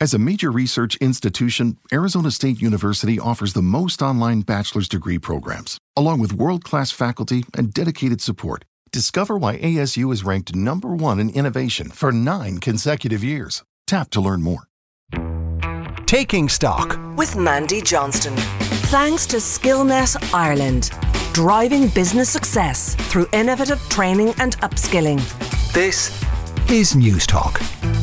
As a major research institution, Arizona State University offers the most online bachelor's degree programs, along with world-class faculty and dedicated support. Discover why ASU is ranked #1 in innovation for 9 consecutive years. Tap to learn more. Taking Stock with Mandy Johnston. Thanks to Skillnet Ireland, driving business success through innovative training and upskilling. This is News Talk.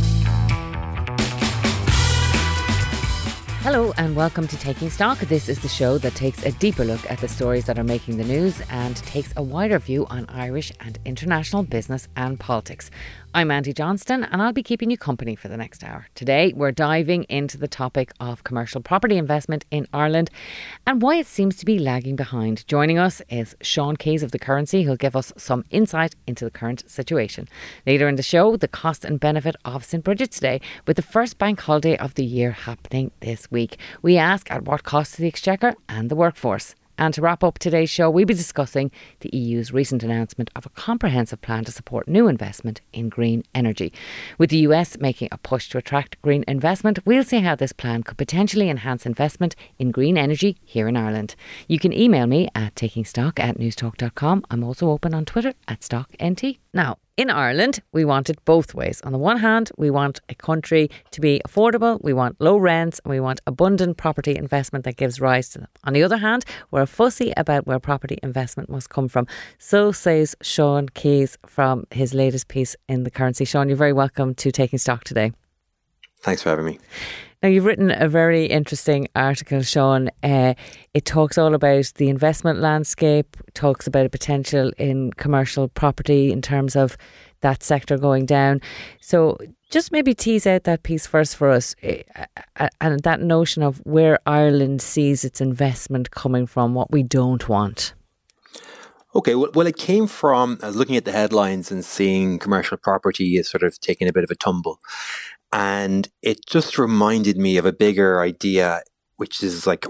Hello and welcome to Taking Stock. This is the show that takes a deeper look at the stories that are making the news and takes a wider view on Irish and international business and politics. I'm Mandy Johnston and I'll be keeping you company for the next hour. Today we're diving into the topic of commercial property investment in Ireland and why it seems to be lagging behind. Joining us is Sean Keys of The Currency, who'll give us some insight into the current situation. Later in the show, the cost and benefit of St. Bridget's Day, with the first bank holiday of the year happening this week. We ask at what cost to the Exchequer and the workforce. And to wrap up today's show, we'll be discussing the EU's recent announcement of a comprehensive plan to support new investment in green energy. With the US making a push to attract green investment, we'll see how this plan could potentially enhance investment in green energy here in Ireland. You can email me at takingstock@newstalk.com. I'm also open on Twitter @StockNT. Now, in Ireland, we want it both ways. On the one hand, we want a country to be affordable, we want low rents, and we want abundant property investment that gives rise to them. On the other hand, we're fussy about where property investment must come from. So says Sean Keys from his latest piece in The Currency. Sean, you're very welcome to Taking Stock today. Thanks for having me. Now, you've written a very interesting article, Sean. It talks all about the investment landscape, talks about a potential in commercial property in terms of that sector going down. So just maybe tease out that piece first for us, and that notion of where Ireland sees its investment coming from, what we don't want. Okay, well, it came from, I was looking at the headlines and seeing commercial property is sort of taking a bit of a tumble. And it just reminded me of a bigger idea, which is like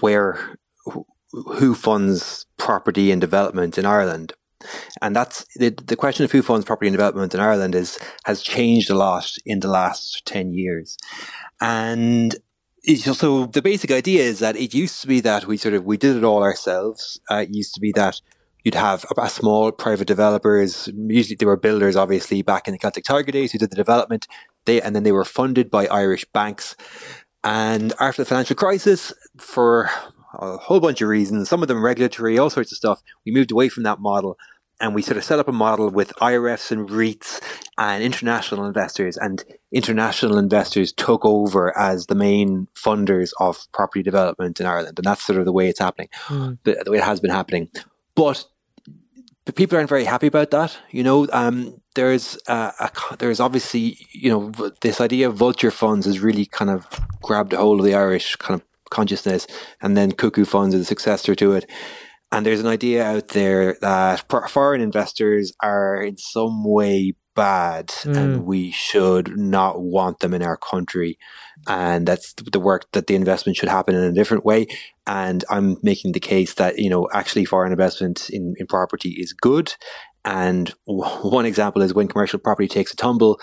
who funds property and development in Ireland. And that's the question of who funds property and development in Ireland has changed a lot in the last 10 years. And so the basic idea is that it used to be that we did it all ourselves. It used to be that you'd have a small private developers, usually they were builders, obviously, back in the Celtic Tiger days, who did the development. And then they were funded by Irish banks. And after the financial crisis, for a whole bunch of reasons, some of them regulatory, all sorts of stuff, we moved away from that model. And we sort of set up a model with IRFs and REITs and international investors. And international investors took over as the main funders of property development in Ireland. And that's sort of the way it's happening, the way it has been happening. But people aren't very happy about that. There's obviously, this idea of vulture funds has really kind of grabbed a hold of the Irish kind of consciousness, and then cuckoo funds are the successor to it. And there's an idea out there that foreign investors are in some way bad and we should not want them in our country. And that's the work that the investment should happen in a different way. And I'm making the case that, actually foreign investment in property is good. And one example is when commercial property takes a tumble,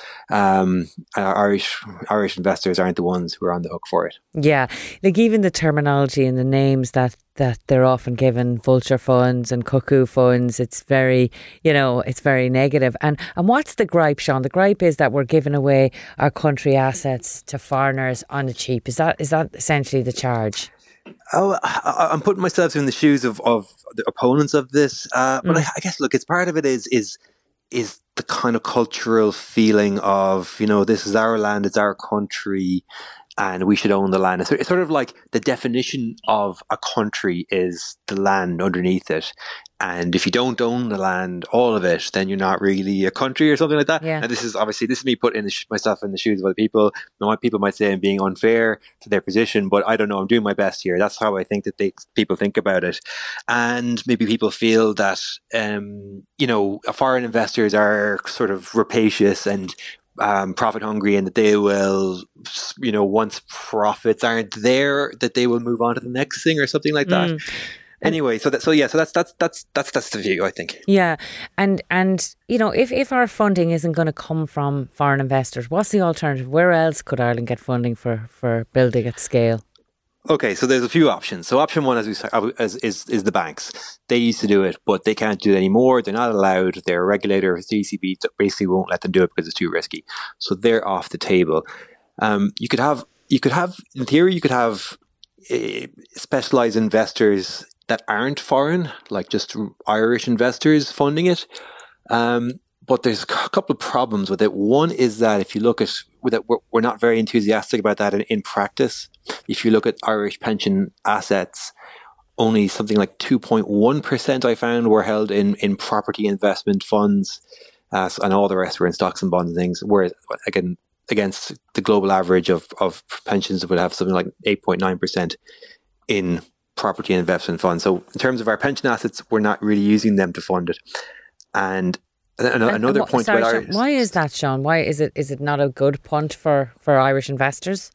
Irish investors aren't the ones who are on the hook for it. Yeah, like even the terminology and the names that they're often given, vulture funds and cuckoo funds, it's very, it's very negative. And what's the gripe, Sean? The gripe is that we're giving away our country assets to foreigners on the cheap. Is that essentially the charge? Oh, I'm putting myself in the shoes of the opponents of this, but I guess, look, it's part of it is the kind of cultural feeling of, this is our land, it's our country, and we should own the land. It's sort of like the definition of a country is the land underneath it. And if you don't own the land, all of it, then you're not really a country or something like that. Yeah. And this is me putting myself in the shoes of other people. Now, people might say I'm being unfair to their position, but I don't know. I'm doing my best here. That's how I think that people think about it. And maybe people feel that, foreign investors are sort of rapacious and profit hungry, and that they will, once profits aren't there, that they will move on to the next thing or something like that. Anyway, so that's the view, I think. Yeah, and if our funding isn't going to come from foreign investors, what's the alternative? Where else could Ireland get funding for building at scale? Okay, so there's a few options. So option one, as we said, is the banks. They used to do it, but they can't do it anymore. They're not allowed. Their regulator, the ECB, basically won't let them do it because it's too risky. So they're off the table. You could have, in theory, you could have specialized investors that aren't foreign, like just Irish investors funding it. But there's a couple of problems with it. One is that if you look at that, we're not very enthusiastic about that in practice. If you look at Irish pension assets, only something like 2.1% I found were held in property investment funds, and all the rest were in stocks and bonds and things. Whereas again, against the global average of pensions, would have something like 8.9% in property investment funds. So in terms of our pension assets, we're not really using them to fund it. And another point about Irish. Why is that, Sean? Why is it not a good punt for Irish investors?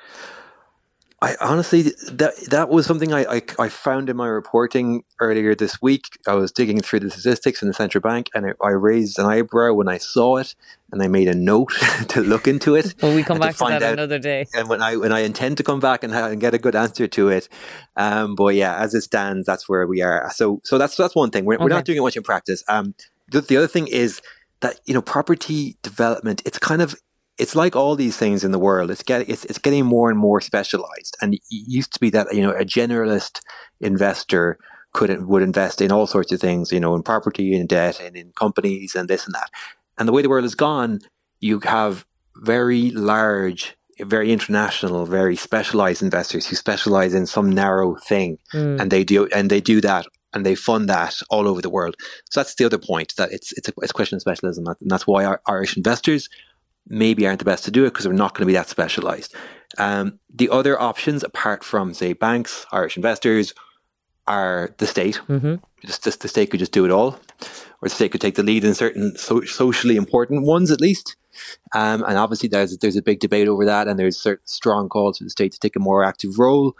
I honestly, that was something I found in my reporting earlier this week. I was digging through the statistics in the central bank, and I raised an eyebrow when I saw it, and I made a note to look into it. Well, we come back to that another day. And when I intend to come back and get a good answer to it, but yeah, as it stands, that's where we are. So that's one thing. We're not doing it much in practice. The other thing is that property development. It's like all these things in the world. It's getting more and more specialized. And it used to be that a generalist investor would invest in all sorts of things, in property, in debt, and in companies, and this and that. And the way the world has gone, you have very large, very international, very specialized investors who specialize in some narrow thing, and they do that. And they fund that all over the world. So that's the other point, that it's a question of specialism, and that's why our Irish investors maybe aren't the best to do it, because we're not going to be that specialized. The other options, apart from, say, banks, Irish investors, are the state. Mm-hmm. Just the state could just do it all, or the state could take the lead in certain socially important ones, at least. And obviously, there's a big debate over that, and there's certain strong calls for the state to take a more active role.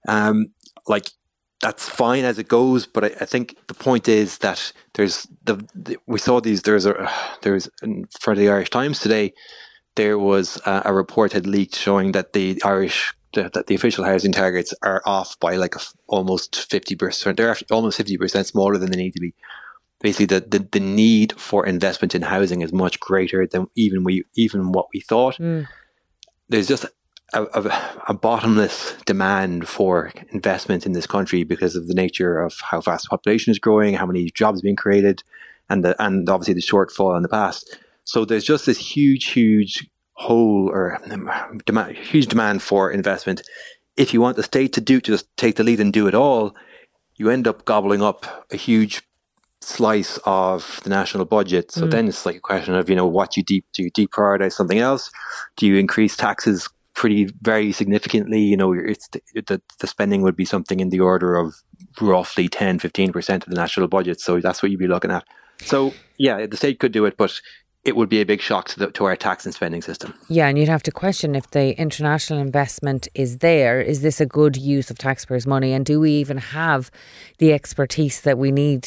That's fine as it goes, but I think the point is that we saw these. There's for the Irish Times today, there was a report had leaked showing that the official housing targets are off by almost 50%. They're actually almost 50% smaller than they need to be. Basically, the need for investment in housing is much greater than even what we thought. There's just a bottomless demand for investment in this country because of the nature of how fast the population is growing, how many jobs are being created, and obviously the shortfall in the past. So there's just this huge hole, or huge demand for investment. If you want the state to just take the lead and do it all, you end up gobbling up a huge slice of the national budget. So then it's like a question of what do you deprioritize something else? Do you increase taxes very significantly? It's the spending would be something in the order of roughly 10-15% of the national budget. So that's what you'd be looking at. So yeah, the state could do it, but it would be a big shock to our tax and spending system. Yeah, and you'd have to question if the international investment is there. Is this a good use of taxpayers' money? And do we even have the expertise that we need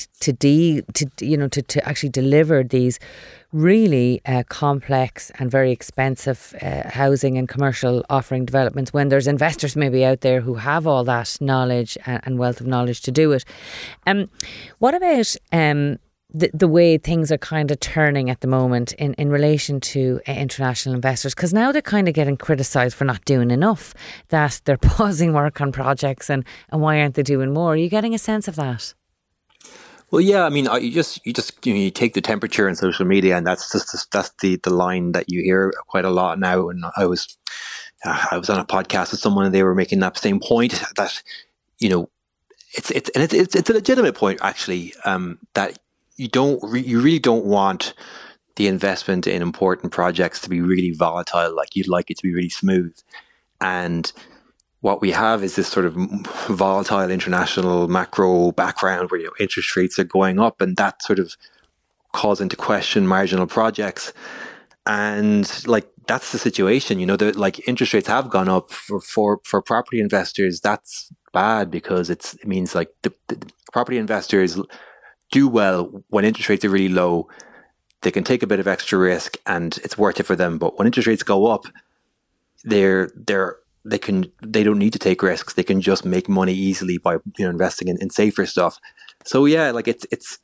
to actually deliver these really complex and very expensive housing and commercial offering developments, when there's investors maybe out there who have all that knowledge and wealth of knowledge to do it? What about the way things are kind of turning at the moment in relation to international investors? Because now they're kind of getting criticised for not doing enough, that they're pausing work on projects, and why aren't they doing more? Are you getting a sense of that? Well, yeah, I mean, you take the temperature in social media, and that's the line that you hear quite a lot now. And I was on a podcast with someone, and they were making that same point, that it's a legitimate point, actually, that you really don't want the investment in important projects to be really volatile. Like, you'd like it to be really smooth. And what we have is this sort of volatile international macro background where interest rates are going up, and that sort of calls into question marginal projects. And that's the situation. Interest rates have gone up for property investors. That's bad, because it means like the property investors do well when interest rates are really low. They can take a bit of extra risk and it's worth it for them. But when interest rates go up, they don't need to take risks. They can just make money easily by investing in safer stuff. So yeah, like it's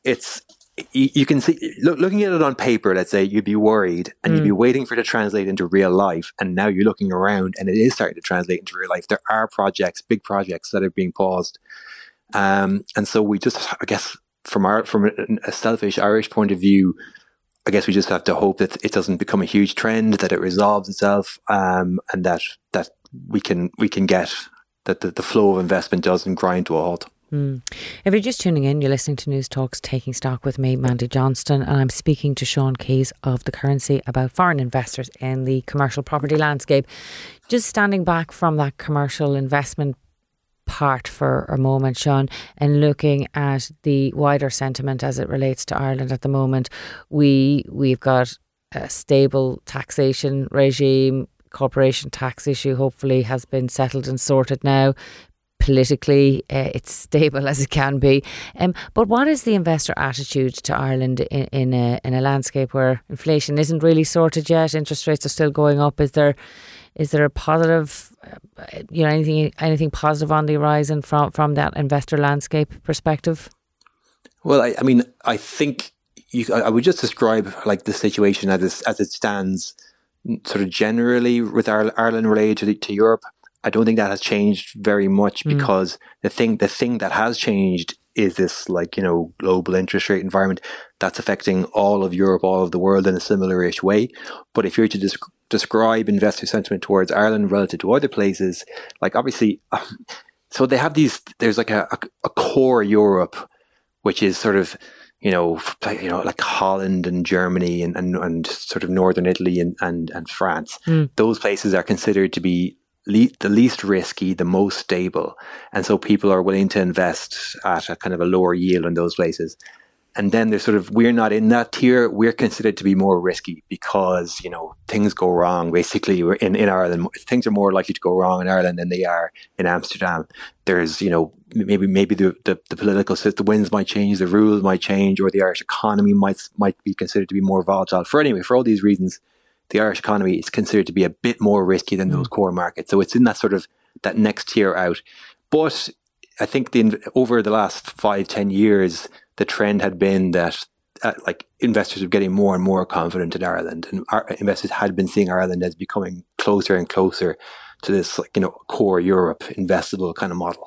you can see, looking at it on paper, let's say, you'd be worried and you'd be waiting for it to translate into real life. And now you're looking around and it is starting to translate into real life. There are big projects that are being paused. And so we just, I guess, from a selfish Irish point of view, I guess we just have to hope that it doesn't become a huge trend, that it resolves itself, and that we can get that the flow of investment doesn't grind to a halt. If you're just tuning in, you're listening to News Talks Taking Stock with me, Mandy Johnston, and I'm speaking to Sean Keys of The Currency about foreign investors in the commercial property landscape. Just standing back from that commercial investment part for a moment, Sean, and looking at the wider sentiment as it relates to Ireland at the moment, we've got a stable taxation regime. Corporation tax issue hopefully has been settled and sorted now. Politically, it's stable as it can be. But what is the investor attitude to Ireland in a landscape where inflation isn't really sorted yet? Interest rates are still going up. Is there a positive, anything positive on the horizon from that investor landscape perspective? Well, I think I would just describe like the situation as it stands, sort of generally with Ireland related to Europe. I don't think that has changed very much, because the thing that has changed is this global interest rate environment that's affecting all of Europe, all of the world in a similar-ish way. But if you're to describe investor sentiment towards Ireland relative to other places, like obviously, so they have there's like a core Europe, which is sort of, like Holland and Germany and sort of northern Italy and France. Those places are considered to be the least risky, the most stable. And so people are willing to invest at a kind of a lower yield in those places. And then there's we're not in that tier. We're considered to be more risky because, things go wrong. Basically, we're in Ireland. Things are more likely to go wrong in Ireland than they are in Amsterdam. There's, maybe the political system, the winds might change, the rules might change, or the Irish economy might be considered to be more volatile. For all these reasons, the Irish economy is considered to be a bit more risky than those core markets. So it's in that next tier out. But I think over the last 5-10 years, the trend had been that investors were getting more and more confident in Ireland, and investors had been seeing Ireland as becoming closer and closer to this core Europe investable kind of model.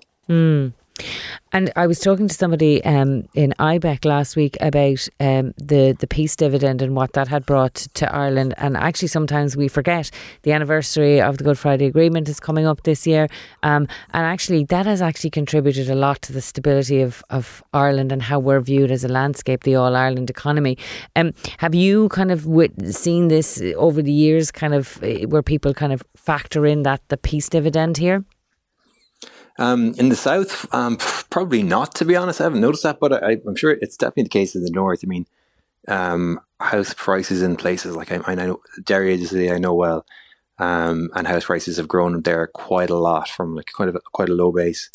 And I was talking to somebody in IBEC last week about the peace dividend and what that had brought to Ireland. And actually, sometimes we forget the anniversary of the Good Friday Agreement is coming up this year. And actually, that has actually contributed a lot to the stability of Ireland and how we're viewed as a landscape, the All-Ireland economy. Have you kind of seen this over the years, kind of where people kind of factor in the peace dividend here? In the south, probably not, to be honest. I haven't noticed that, but I'm sure it's definitely the case in the north. I mean, house prices in places like I know Derry Agency I know well, and house prices have grown there quite a lot from quite a low base.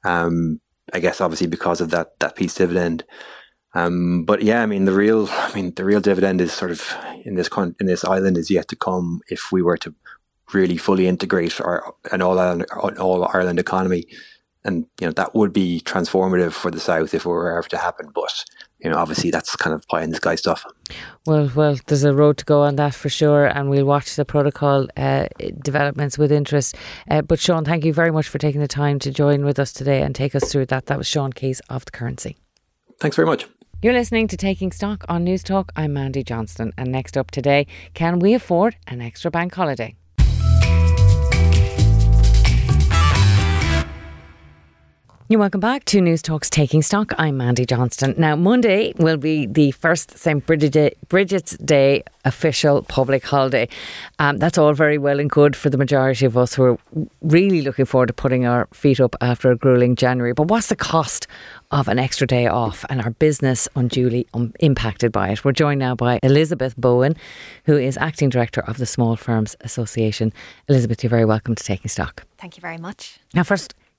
I guess obviously because of that peace dividend. But yeah, the real dividend is sort of in this island is yet to come if we were to really fully integrate an all Ireland economy, and that would be transformative for the south if it were ever to happen. But obviously that's kind of pie in the sky stuff. Well, there's a road to go on that for sure, and we'll watch the protocol developments with interest. But Sean, thank you very much for taking the time to join with us today and take us through that. That was Sean Keys of The Currency. Thanks very much. You're listening to Taking Stock on News Talk. I'm Mandy Johnston, and next up today, can we afford an extra bank holiday? You're welcome back to News Talks Taking Stock. I'm Mandy Johnston. Now, Monday will be the first St. Bridget's Day official public holiday. That's all very well and good for the majority of us who are really looking forward to putting our feet up after a gruelling January. But what's the cost of an extra day off and our business unduly impacted by it? We're joined now by Elizabeth Bowen, who is Acting Director of the Small Firms Association. Elizabeth, you're very welcome to Taking Stock. Thank you very much. Now, first,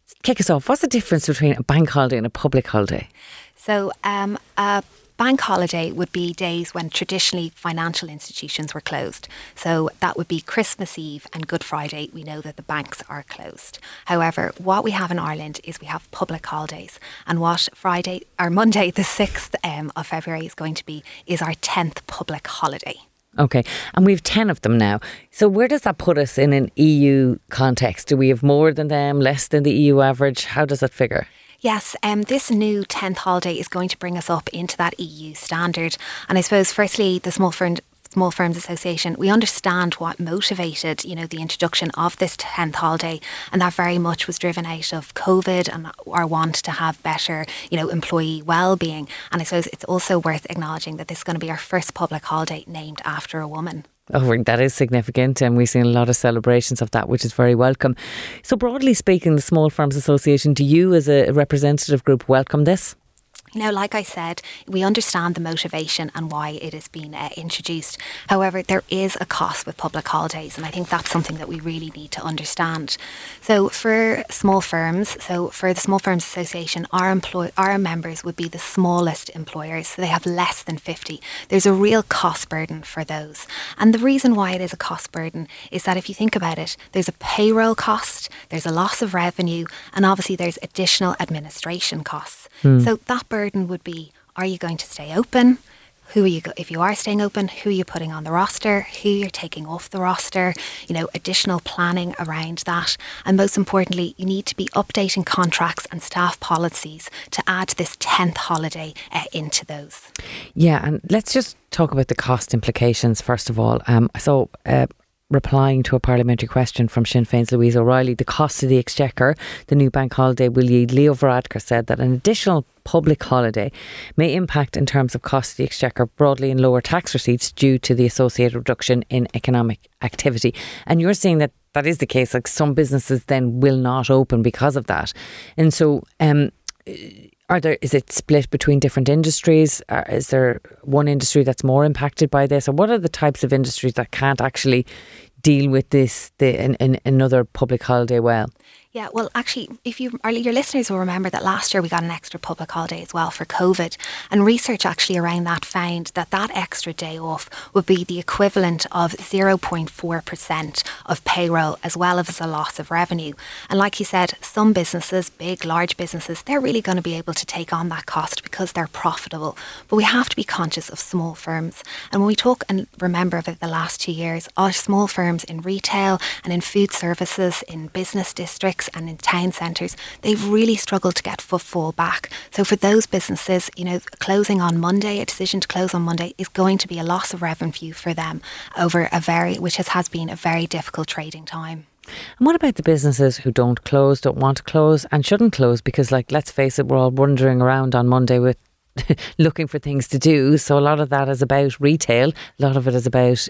kick us off. What's the difference between a bank holiday and a public holiday? So a bank holiday would be days when traditionally financial institutions were closed. So that would be Christmas Eve and Good Friday. We know that the banks are closed. However, what we have in Ireland is we have public holidays. And what Monday, the 6th of February is going to be is our 10th public holiday. Okay, and we have 10 of them now. So where does that put us in an EU context? Do we have more than them, less than the EU average? How does that figure? Yes, this new 10th holiday is going to bring us up into that EU standard. And I suppose, firstly, the Small Firms Association, we understand what motivated, the introduction of this 10th holiday, and that very much was driven out of COVID and our want to have better, employee well-being. And I suppose it's also worth acknowledging that this is going to be our first public holiday named after a woman. Oh, that is significant, and we've seen a lot of celebrations of that, which is very welcome. So broadly speaking, the Small Firms Association, do you as a representative group welcome this? Like I said, we understand the motivation and why it has been introduced. However, there is a cost with public holidays, and I think that's something that we really need to understand. So for small firms, for the Small Firms Association, our members would be the smallest employers, so they have less than 50. There's a real cost burden for those. And the reason why it is a cost burden is that if you think about it, there's a payroll cost, there's a loss of revenue, and obviously there's additional administration costs. So that burden would be, are you going to stay open? If you are staying open, who are you putting on the roster? Who you're taking off the roster? Additional planning around that. And most importantly, you need to be updating contracts and staff policies to add this 10th holiday into those. Yeah, and let's just talk about the cost implications first of all. Replying to a parliamentary question from Sinn Féin's Louise O'Reilly, the cost of the Exchequer, the new bank holiday will yield. Leo Varadkar said that an additional public holiday may impact in terms of cost of the Exchequer broadly in lower tax receipts due to the associated reduction in economic activity. And you're saying that that is the case, like some businesses then will not open because of that. And so is it split between different industries? Is there one industry that's more impacted by this? Or what are the types of industries that can't actually deal with this, another public holiday well? Yeah, well, actually, your listeners will remember that last year we got an extra public holiday as well for COVID. And research actually around that found that extra day off would be the equivalent of 0.4% of payroll as well as a loss of revenue. And like you said, some businesses, big, large businesses, they're really going to be able to take on that cost because they're profitable. But we have to be conscious of small firms. And when we talk and remember about the last 2 years, our small firms in retail and in food services, in business districts, and in town centres, they've really struggled to get footfall back. So for those businesses, closing on Monday, a decision to close on Monday is going to be a loss of revenue for them over which has been a very difficult trading time. And what about the businesses who don't want to close and shouldn't close? Because let's face it, we're all wandering around on Monday with looking for things to do. So a lot of that is about retail. A lot of it is about,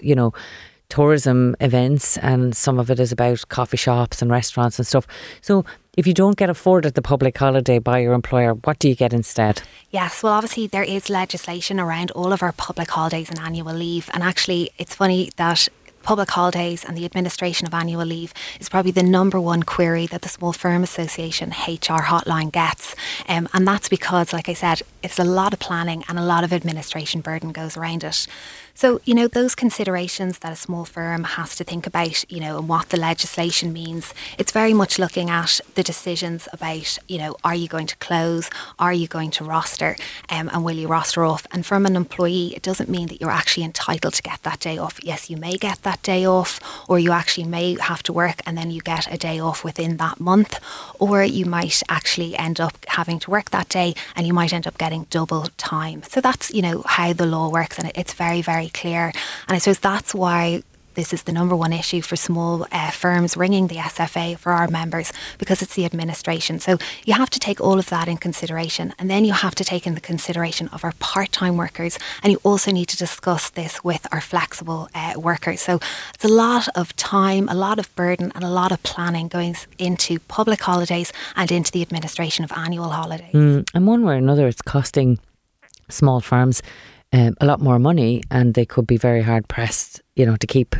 tourism events, and some of it is about coffee shops and restaurants and stuff. So if you don't get afforded the public holiday by your employer, what do you get instead? Yes, well, obviously there is legislation around all of our public holidays and annual leave. And actually, it's funny that public holidays and the administration of annual leave is probably the number one query that the Small Firm Association HR hotline gets. And that's because, like I said, it's a lot of planning and a lot of administration burden goes around it. So, those considerations that a small firm has to think about, and what the legislation means, it's very much looking at the decisions about, are you going to close? Are you going to roster? And will you roster off? And from an employee, it doesn't mean that you're actually entitled to get that day off. Yes, you may get that day off, or you actually may have to work and then you get a day off within that month, or you might actually end up having to work that day and you might end up getting double time. So that's, how the law works, and it's very, very clear. And I suppose that's why this is the number one issue for small firms ringing the SFA for our members, because it's the administration. So you have to take all of that in consideration, and then you have to take in the consideration of our part-time workers, and you also need to discuss this with our flexible workers. So it's a lot of time, a lot of burden and a lot of planning going into public holidays and into the administration of annual holidays. And one way or another, it's costing small firms a lot more money, and they could be very hard pressed, to keep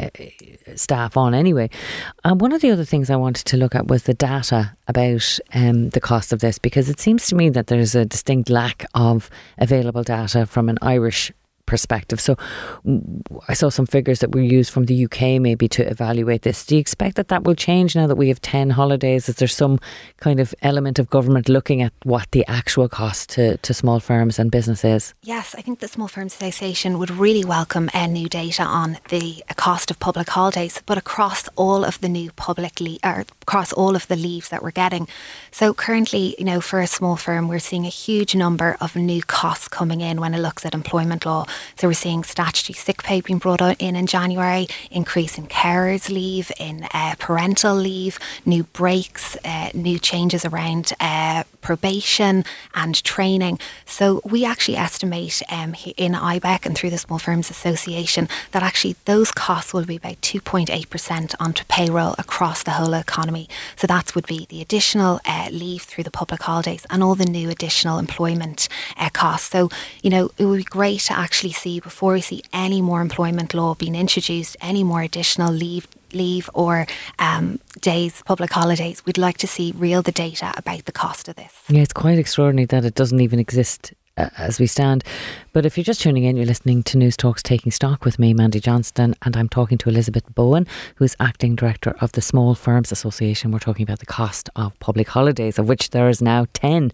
staff on anyway. One of the other things I wanted to look at was the data about the cost of this, because it seems to me that there's a distinct lack of available data from an Irish perspective. So I saw some figures that were used from the UK maybe to evaluate this. Do you expect that will change now that we have 10 holidays? Is there some kind of element of government looking at what the actual cost to small firms and business is? Yes, I think the Small Firms Association would really welcome new data on the cost of public holidays, but across all of the new across all of the leaves that we're getting. So currently, for a small firm, we're seeing a huge number of new costs coming in when it looks at employment law. So we're seeing statutory sick pay being brought in January, increase in carers leave, in parental leave, new breaks, new changes around probation and training. So we actually estimate in IBEC and through the Small Firms Association that actually those costs will be about 2.8% onto payroll across the whole economy. So that would be the additional leave through the public holidays and all the new additional employment costs. So, it would be great to actually see, before we see any more employment law being introduced, any more additional leave or days, public holidays, we'd like to see the data about the cost of this. Yeah, it's quite extraordinary that it doesn't even exist as we stand. But if you're just tuning in, you're listening to News Talks Taking Stock with me, Mandy Johnston, and I'm talking to Elizabeth Bowen, who's Acting Director of the Small Firms Association. We're talking about the cost of public holidays, of which there is now 10.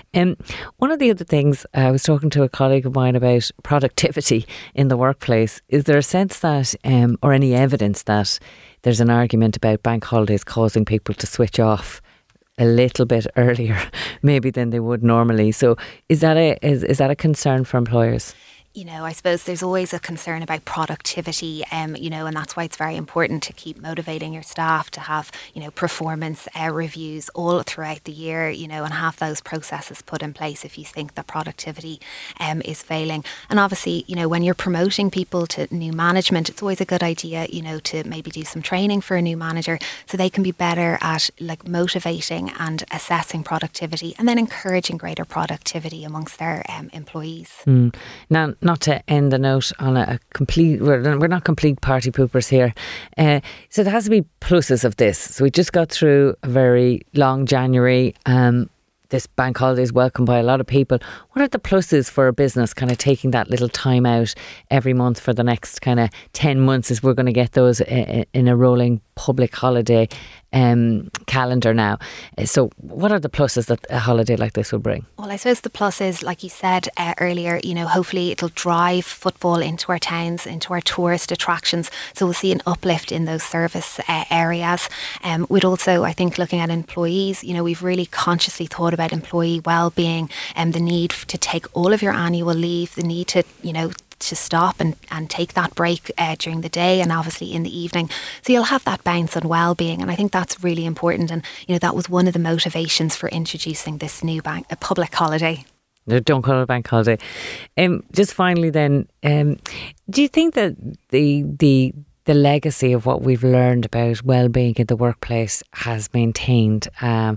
One of the other things, I was talking to a colleague of mine about productivity in the workplace. Is there a sense that, or any evidence that there's an argument about bank holidays causing people to switch off a little bit earlier maybe than they would normally? So is that a concern for employers? I suppose there's always a concern about productivity, and that's why it's very important to keep motivating your staff to have, performance reviews all throughout the year, and have those processes put in place if you think that productivity is failing. And obviously, when you're promoting people to new management, it's always a good idea, to maybe do some training for a new manager so they can be better at motivating and assessing productivity and then encouraging greater productivity amongst their employees. Now, not to end the note on a complete, we're not complete party poopers here. So there has to be pluses of this. So we just got through a very long January. This bank holiday is welcomed by a lot of people. What are the pluses for a business kind of taking that little time out every month for the next kind of 10 months, as we're going to get those in a rolling public holiday calendar now? So what are the pluses that a holiday like this will bring? Well, I suppose the plus is, like you said earlier, hopefully it'll drive footfall into our towns, into our tourist attractions. So we'll see an uplift in those service areas. We'd also, I think, looking at employees, we've really consciously thought about employee well-being and the need to take all of your annual leave, the need to, to stop and take that break during the day and obviously in the evening. So you'll have that bounce on well-being, and I think that's really important. And that was one of the motivations for introducing this new a public holiday. Don't call it a bank holiday. Just finally then, do you think that the legacy of what we've learned about well-being in the workplace has maintained?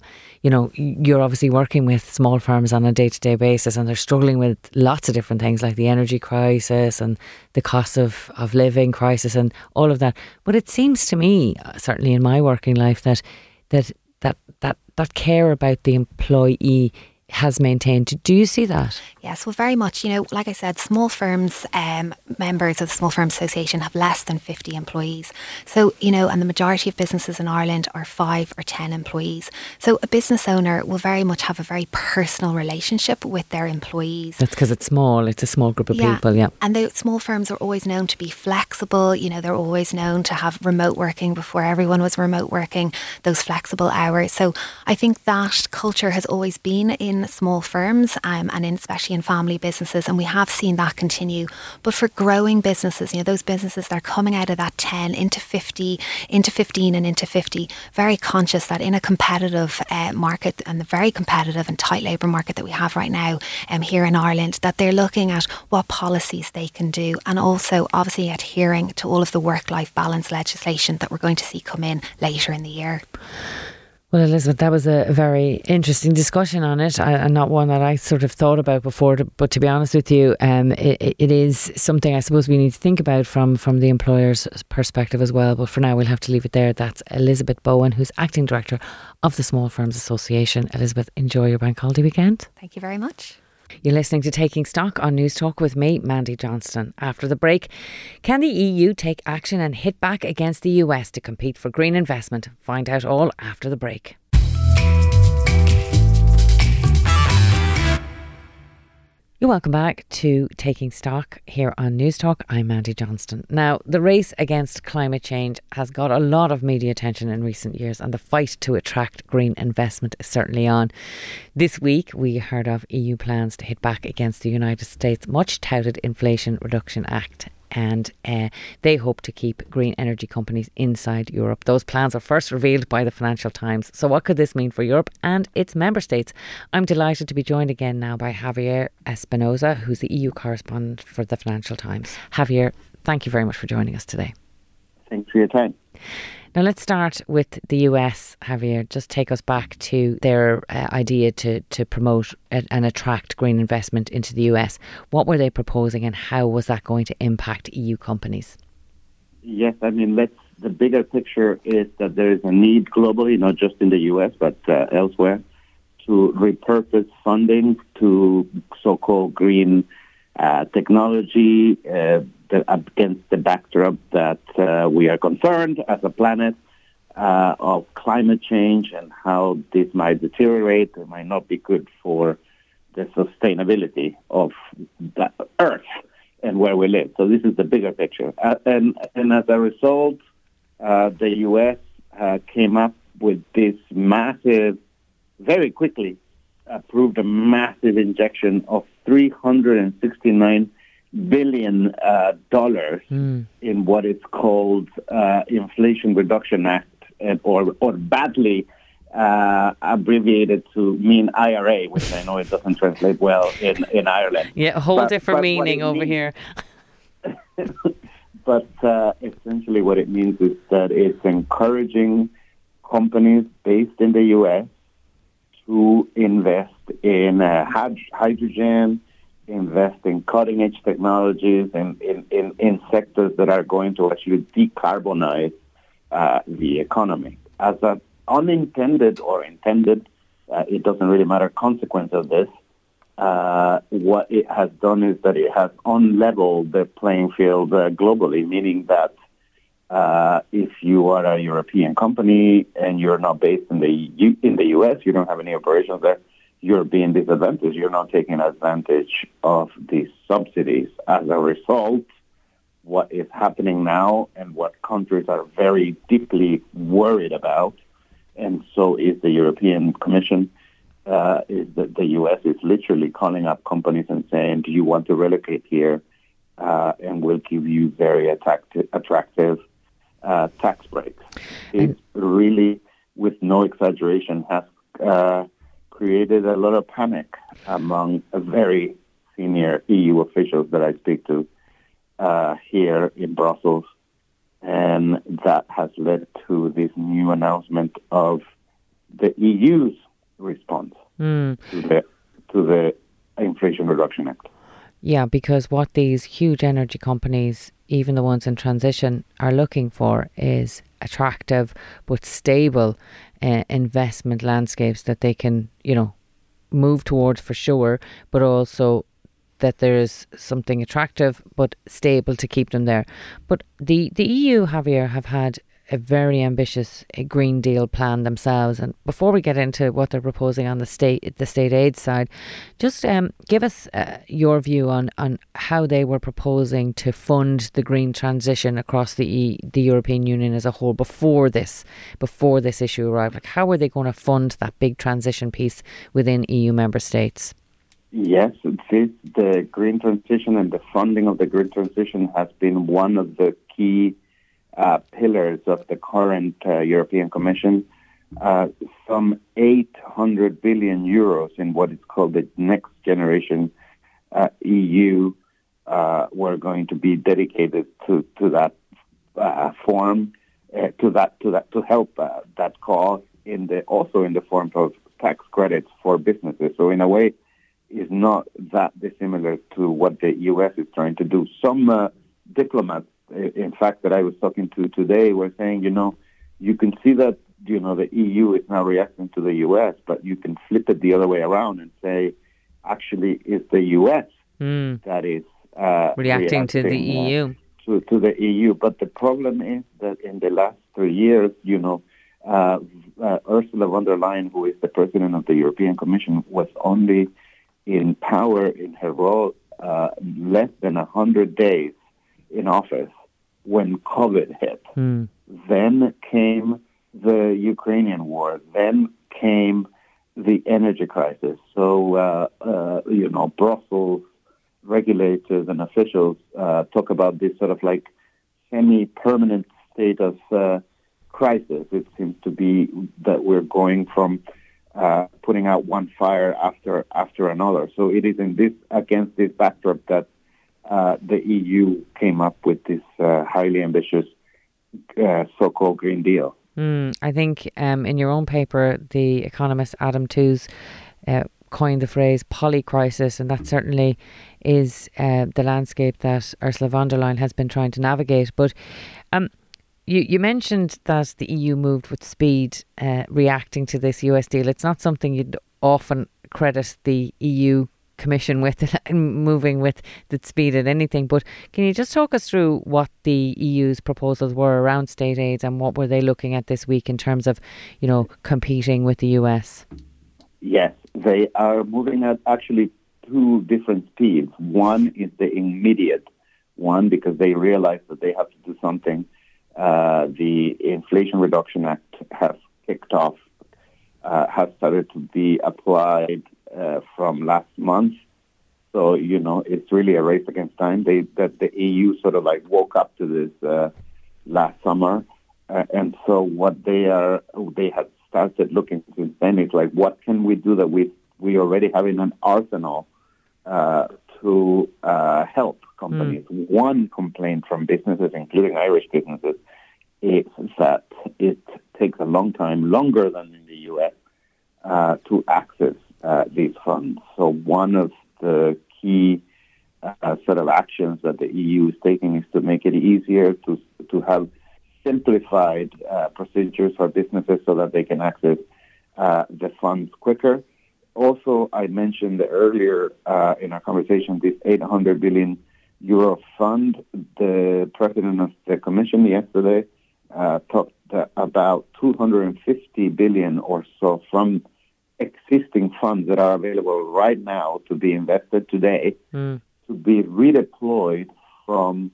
You're obviously working with small firms on a day-to-day basis, and they're struggling with lots of different things like the energy crisis and the cost of living crisis and all of that. But it seems to me, certainly in my working life, that care about the employee has maintained. Do you see that? Yes, well, very much. Like I said, small firms, members of the Small Firms Association have less than 50 employees. So, and the majority of businesses in Ireland are 5 or 10 employees. So a business owner will very much have a very personal relationship with their employees. That's because it's small. It's a small group of people, yeah. And the small firms are always known to be flexible. They're always known to have remote working before everyone was remote working, those flexible hours. So I think that culture has always been in small firms and especially in family businesses, and we have seen that continue. But for growing businesses, those businesses that are coming out of that 10 into 50, into 15 and into 50, very conscious that in a competitive market, and the very competitive and tight labour market that we have right now here in Ireland, that they're looking at what policies they can do, and also obviously adhering to all of the work-life balance legislation that we're going to see come in later in the year. Well, Elizabeth, that was a very interesting discussion on it, and not one that I sort of thought about before. But to be honest with you, it is something I suppose we need to think about from the employer's perspective as well. But for now, we'll have to leave it there. That's Elizabeth Bowen, who's Acting Director of the Small Firms Association. Elizabeth, enjoy your bank holiday weekend. Thank you very much. You're listening to Taking Stock on News Talk with me, Mandy Johnston. After the break, can the EU take action and hit back against the US to compete for green investment? Find out all after the break. You're welcome back to Taking Stock here on News Talk. I'm Mandy Johnston. Now, the race against climate change has got a lot of media attention in recent years, and the fight to attract green investment is certainly on. This week, we heard of EU plans to hit back against the United States' much touted Inflation Reduction Act. And they hope to keep green energy companies inside Europe. Those plans were first revealed by the Financial Times. So what could this mean for Europe and its member states? I'm delighted to be joined again now by Javier Espinosa, who's the EU correspondent for the Financial Times. Javier, thank you very much for joining us today. Thanks for your time. Now let's start with the US, Javier. Just take us back to their idea to promote and attract green investment into the US. What were they proposing and how was that going to impact EU companies? Yes, I mean, the bigger picture is that there is a need globally, not just in the US, but elsewhere, to repurpose funding to so-called green technology against the backdrop that we are concerned as a planet of climate change and how this might deteriorate. It might not be good for the sustainability of the Earth and where we live. So this is the bigger picture. And as a result, the U.S. came up with this massive, very quickly approved a massive injection of $369 billion in what is called Inflation Reduction Act, or badly abbreviated to mean IRA, which I know it doesn't translate well in Ireland. Yeah, a whole different meaning over here. But essentially what it means is that it's encouraging companies based in the U.S. to invest in hydrogen, invest in cutting-edge technologies, and in sectors that are going to actually decarbonize the economy. As an unintended or intended, it doesn't really matter, consequence of this, what it has done is that it has unleveled the playing field globally, meaning that if you are a European company and you're not based in the U.S., you don't have any operations there, you're being disadvantaged. You're not taking advantage of these subsidies. As a result, what is happening now and what countries are very deeply worried about, and so is the European Commission, is that the U.S. is literally calling up companies and saying, do you want to relocate here? And we'll give you very attractive tax breaks. It really, with no exaggeration, has created a lot of panic among very senior EU officials that I speak to here in Brussels. And that has led to this new announcement of the EU's response to the Inflation Reduction Act. Yeah, because what these huge energy companies, even the ones in transition, are looking for is attractive but stable investment landscapes that they can, move towards for sure, but also that there is something attractive but stable to keep them there. But the EU, Javier, have had a very ambitious Green Deal plan themselves. And before we get into what they're proposing on the state aid side, just give us your view on how they were proposing to fund the green transition across the European Union as a whole before this issue arrived. Like, how are they going to fund that big transition piece within EU member states? Yes, the green transition and the funding of the green transition has been one of the key pillars of the current European Commission. Some 800 billion euros in what is called the Next Generation EU were going to be dedicated to that form, to help that cause. also in the form of tax credits for businesses. So in a way, is not that dissimilar to what the U.S. is trying to do. Some diplomats, in fact, that I was talking to today, were saying, you can see that, the EU is now reacting to the U.S., but you can flip it the other way around and say, actually, it's the U.S. that is reacting to the EU. To the EU. But the problem is that in the last 3 years, Ursula von der Leyen, who is the president of the European Commission, was only in power in her role less than 100 days in office when COVID hit. Then came the Ukrainian war. Then came the energy crisis. So, Brussels regulators and officials talk about this sort of like semi-permanent state of crisis. It seems to be that we're going from putting out one fire after another. So it is against this backdrop that the EU came up with this highly ambitious so-called Green Deal. I think in your own paper, the economist Adam Tooze coined the phrase polycrisis, and that certainly is the landscape that Ursula von der Leyen has been trying to navigate. But you mentioned that the EU moved with speed reacting to this US deal. It's not something you'd often credit the EU Commission with, moving with the speed at anything. But can you just talk us through what the EU's proposals were around state aids and what were they looking at this week in terms of, competing with the US? Yes, they are moving at actually two different speeds. One is the immediate one because they realize that they have to do something. The Inflation Reduction Act has kicked off, has started to be applied from last month. So, it's really a race against time. That the EU sort of like woke up to this last summer. And so what they have started looking since then is like, what can we do that we already have in an arsenal to help companies? One complaint from businesses, including Irish businesses, is that it takes a long time, longer than in the U.S., to access these funds. So one of the key sort of actions that the EU is taking is to make it easier to have simplified procedures for businesses so that they can access the funds quicker. Also, I mentioned earlier in our conversation this 800 billion euro fund. The president of the Commission yesterday talked about 250 billion or so from existing funds that are available right now to be invested today to be redeployed from,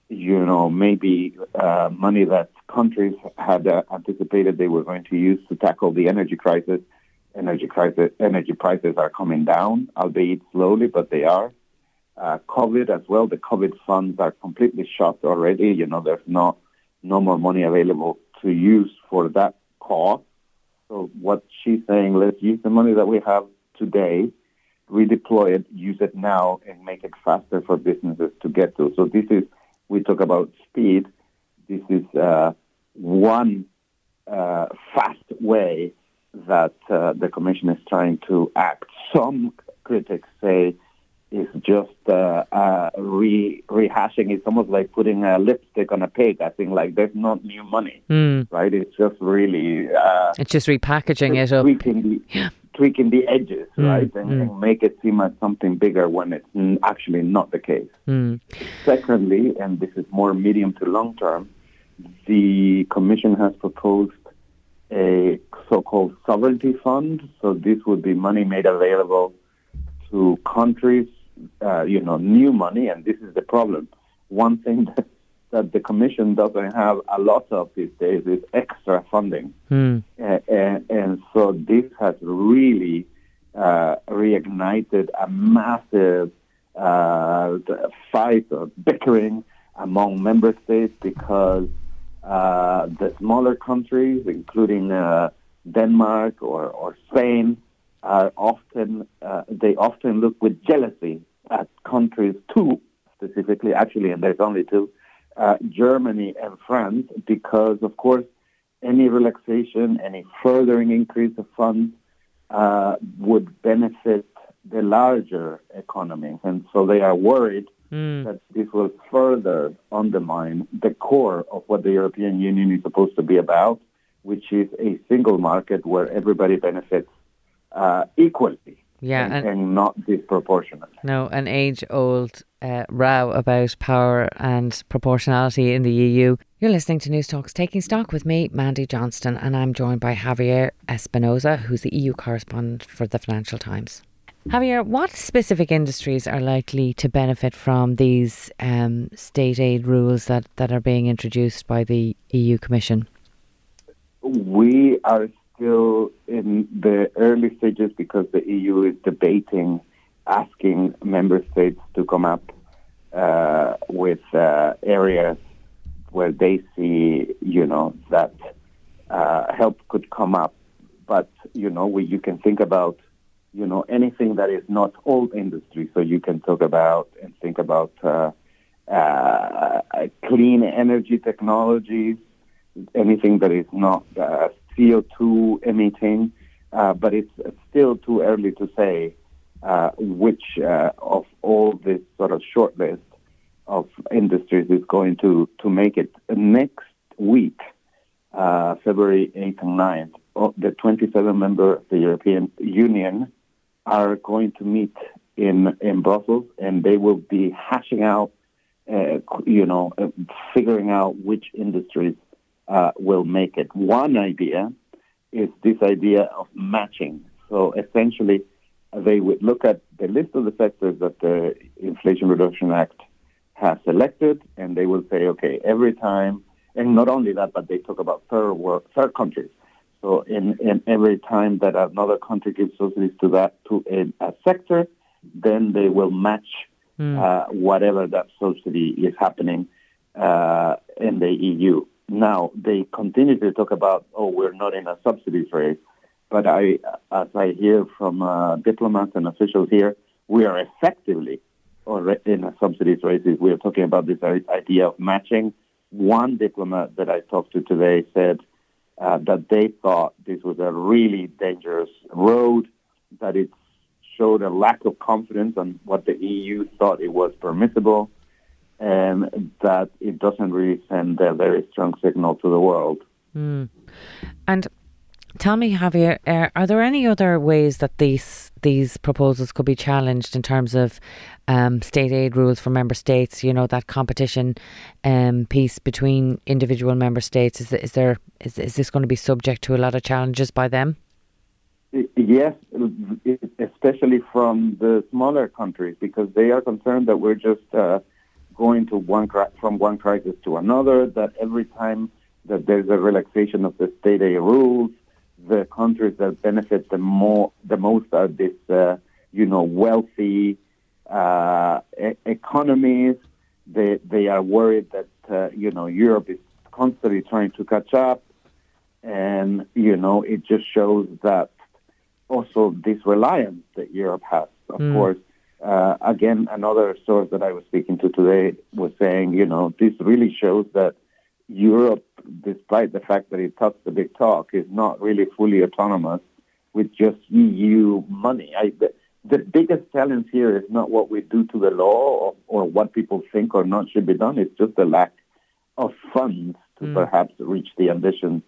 maybe money that countries had anticipated they were going to use to tackle the energy crisis. Energy prices are coming down, albeit slowly, but they are. COVID as well. The COVID funds are completely shot already. There's no more money available to use for that cause. So what she's saying, let's use the money that we have today, redeploy it, use it now, and make it faster for businesses to get to. So we talk about speed. This is one fast way that the Commission is trying to act. Some critics say it's just rehashing. It's almost like putting a lipstick on a pig. I think there's not new money, right? It's just really... it's just repackaging it up. Tweaking the edges, right? And make it seem like something bigger when it's actually not the case. Secondly, and this is more medium to long term, the Commission has proposed a so-called sovereignty fund. So this would be money made available to countries, new money, and this is the problem. One thing that the Commission doesn't have a lot of these days is extra funding. And so this has really reignited a massive fight or bickering among member states because the smaller countries, including Denmark or Spain, are often look with jealousy at countries, two specifically, actually, and there's only two, Germany and France, because, of course, any relaxation, any further increase of funds would benefit the larger economies. And so they are worried that this will further undermine the core of what the European Union is supposed to be about, which is a single market where everybody benefits equally. Yeah, and not disproportionate. No, an age-old row about power and proportionality in the EU. You're listening to News Talk's Taking Stock with me, Mandy Johnston, and I'm joined by Javier Espinosa, who's the EU correspondent for the Financial Times. Javier, what specific industries are likely to benefit from these state aid rules that are being introduced by the EU Commission? We are still in the early stages because the EU is debating asking member states to come up with areas where they see, that help could come up. But, you can think about, anything that is not old industry. So you can talk about and think about clean energy technologies, anything that is not CO2 emitting, but it's still too early to say which of all this sort of short list of industries is going to make it. Next week, February 8th and 9th, the 27 members of the European Union are going to meet in Brussels, and they will be hashing out, figuring out which industries will make it. One idea is this idea of matching. So essentially, they would look at the list of the sectors that the Inflation Reduction Act has selected, and they will say, okay, every time, and not only that, but they talk about third countries. So in every time that another country gives subsidies to a sector, then they will match whatever that subsidy is happening in the EU. Now, they continue to talk about, we're not in a subsidies race. But as I hear from diplomats and officials here, we are effectively in a subsidies race. We are talking about this idea of matching. One diplomat that I talked to today said that they thought this was a really dangerous road, that it showed a lack of confidence on what the EU thought it was permissible, and that it doesn't really send a very strong signal to the world. And tell me, Javier, are there any other ways that these proposals could be challenged in terms of state aid rules for member states? That competition piece between individual member states. Is this going to be subject to a lot of challenges by them? Yes, especially from the smaller countries, because they are concerned that we're just going to from one crisis to another. That every time that there's a relaxation of the state aid rules, the countries that benefit the most are this, wealthy economies. They are worried that Europe is constantly trying to catch up, and it just shows that also this reliance that Europe has. Of course, again, another source that I was speaking to today was saying, this really shows that Europe, despite the fact that it talks the big talk, is not really fully autonomous with just EU money. The biggest challenge here is not what we do to the law or what people think or not should be done. It's just the lack of funds to perhaps reach the ambitions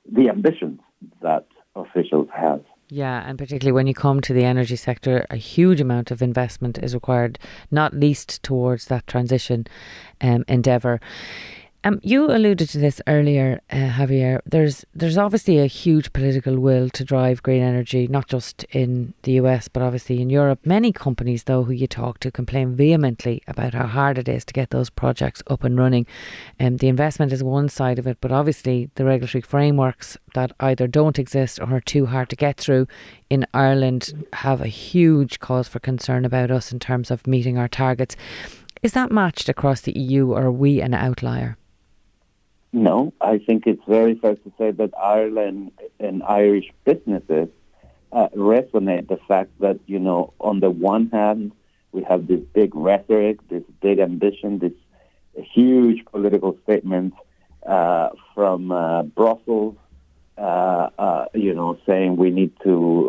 that officials have. Yeah, and particularly when you come to the energy sector, a huge amount of investment is required, not least towards that transition endeavour. You alluded to this earlier, Javier. There's obviously a huge political will to drive green energy, not just in the US, but obviously in Europe. Many companies, though, who you talk to complain vehemently about how hard it is to get those projects up and running. The investment is one side of it, but obviously the regulatory frameworks that either don't exist or are too hard to get through in Ireland have a huge cause for concern about us in terms of meeting our targets. Is that matched across the EU, or are we an outlier? No, I think it's very fair to say that Ireland and Irish businesses resonate the fact that, on the one hand, we have this big rhetoric, this big ambition, this huge political statement from Brussels saying we need to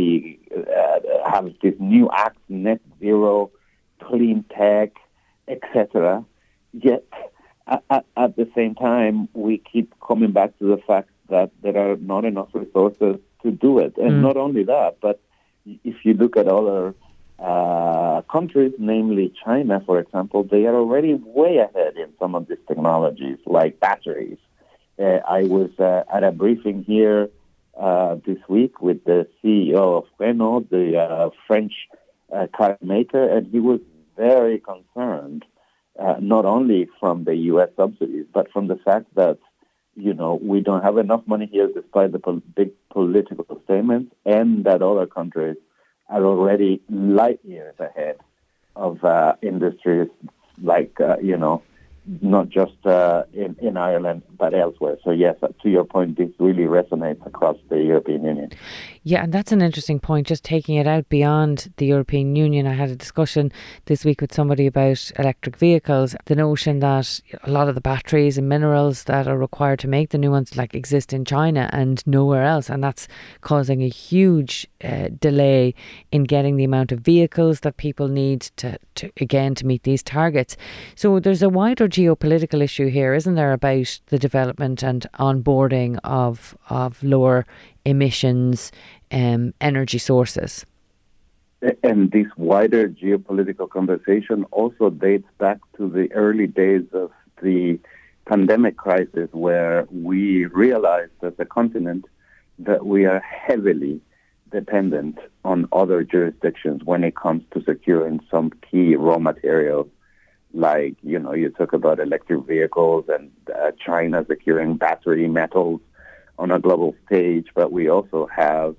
have this new act, net zero, clean tech, etc. Yet, at the same time, we keep coming back to the fact that there are not enough resources to do it. And not only that, but if you look at other countries, namely China, for example, they are already way ahead in some of these technologies, like batteries. I was at a briefing here this week with the CEO of Renault, the French car maker, and he was very concerned, not only from the U.S. subsidies, but from the fact that, we don't have enough money here despite the big political statements, and that other countries are already light years ahead of industries like, not just in Ireland, but elsewhere. So yes, to your point, this really resonates across the European Union. Yeah, and that's an interesting point, just taking it out beyond the European Union. I had a discussion this week with somebody about electric vehicles, the notion that a lot of the batteries and minerals that are required to make the new ones exist in China and nowhere else, and that's causing a huge delay in getting the amount of vehicles that people need to meet these targets. So there's a wider geopolitical issue here, isn't there, about the development and onboarding of lower emissions energy sources. And this wider geopolitical conversation also dates back to the early days of the pandemic crisis, where we realized as a continent that we are heavily dependent on other jurisdictions when it comes to securing some key raw materials. Like, you talk about electric vehicles and China securing battery metals on a global stage, but we also have,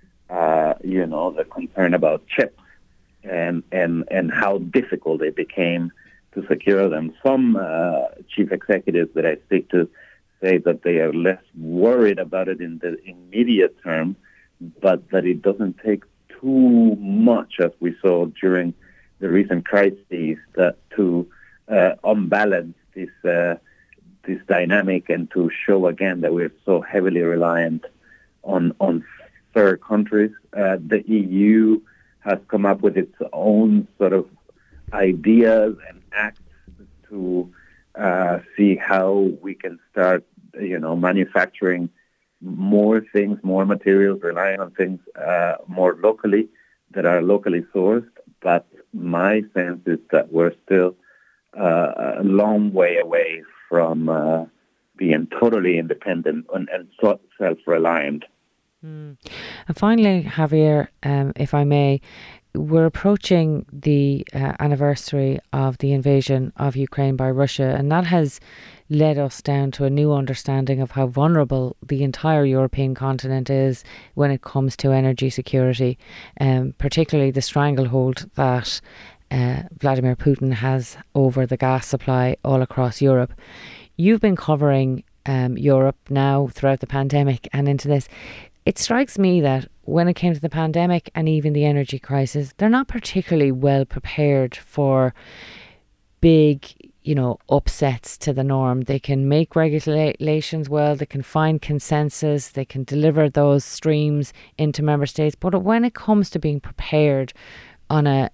the concern about chips and how difficult it became to secure them. Some chief executives that I speak to say that they are less worried about it in the immediate term, but that it doesn't take too much, as we saw during the recent crises, that to unbalance this dynamic and to show again that we're so heavily reliant on third countries. The EU has come up with its own sort of ideas and acts to see how we can start, manufacturing more things, more materials, relying on things more locally that are locally sourced. But my sense is that we're still a long way away from being totally independent and self-reliant. And finally, Javier, if I may, we're approaching the anniversary of the invasion of Ukraine by Russia, and that has led us down to a new understanding of how vulnerable the entire European continent is when it comes to energy security, particularly the stranglehold that Vladimir Putin has over the gas supply all across Europe. You've been covering Europe now throughout the pandemic and into this. It strikes me that when it came to the pandemic and even the energy crisis, they're not particularly well prepared for big, upsets to the norm. They can make regulations well, they can find consensus, they can deliver those streams into member states. But when it comes to being prepared on a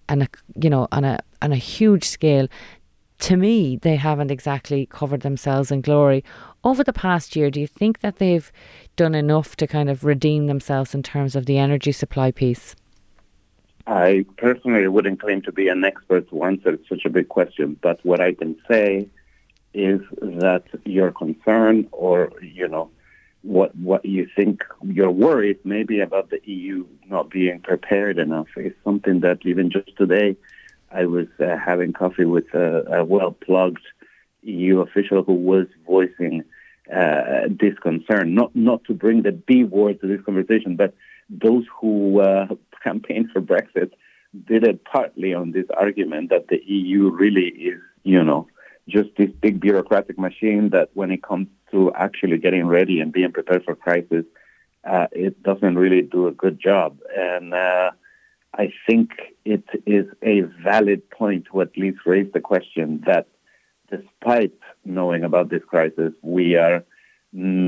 huge scale, to me, they haven't exactly covered themselves in glory. Over the past year, do you think that they've done enough to kind of redeem themselves in terms of the energy supply piece? I personally wouldn't claim to be an expert to answer such a big question, but what I can say is that your concern, or, what you think your worries maybe about the EU not being prepared enough, is something that even just today I was having coffee with a well-plugged EU official who was voicing this concern. Not to bring the B word to this conversation, but those who campaigned for Brexit did it partly on this argument that the EU really is, just this big bureaucratic machine that when it comes to actually getting ready and being prepared for crisis, it doesn't really do a good job. And I think it is a valid point to at least raise the question that despite knowing about this crisis, we are not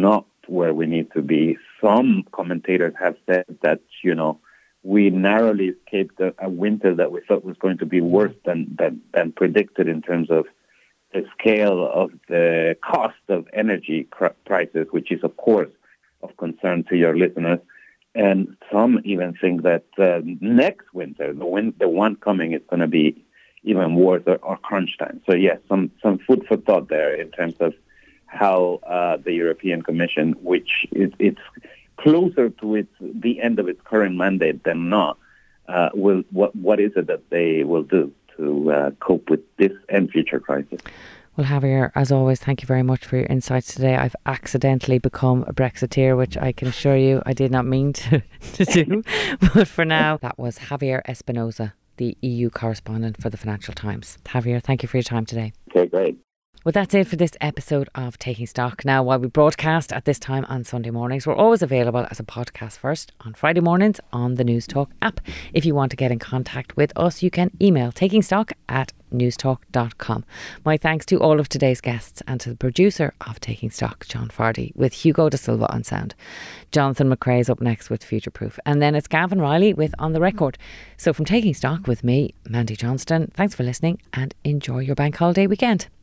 where we need to be. Some commentators have said that, we narrowly escaped a winter that we thought was going to be worse than predicted in terms of the scale of the cost of energy prices, which is, of course, of concern to your listeners. And some even think that next winter, the one coming, is going to be even worse or crunch time. So, yes, some food for thought there in terms of how the European Commission, which it's closer to the end of its current mandate than not, what is it that they will do to cope with this and future crisis? Well, Javier, as always, thank you very much for your insights today. I've accidentally become a Brexiteer, which I can assure you I did not mean to do. But for now, that was Javier Espinosa, the EU correspondent for the Financial Times. Javier, thank you for your time today. Okay, great. Well, that's it for this episode of Taking Stock. Now, while we broadcast at this time on Sunday mornings, we're always available as a podcast first on Friday mornings on the Newstalk app. If you want to get in contact with us, you can email takingstock@newstalk.com. My thanks to all of today's guests and to the producer of Taking Stock, John Fardy, with Hugo De Silva on sound. Jonathan McRae is up next with Future Proof. And then it's Gavin Riley with On The Record. So from Taking Stock with me, Mandy Johnston, thanks for listening and enjoy your bank holiday weekend.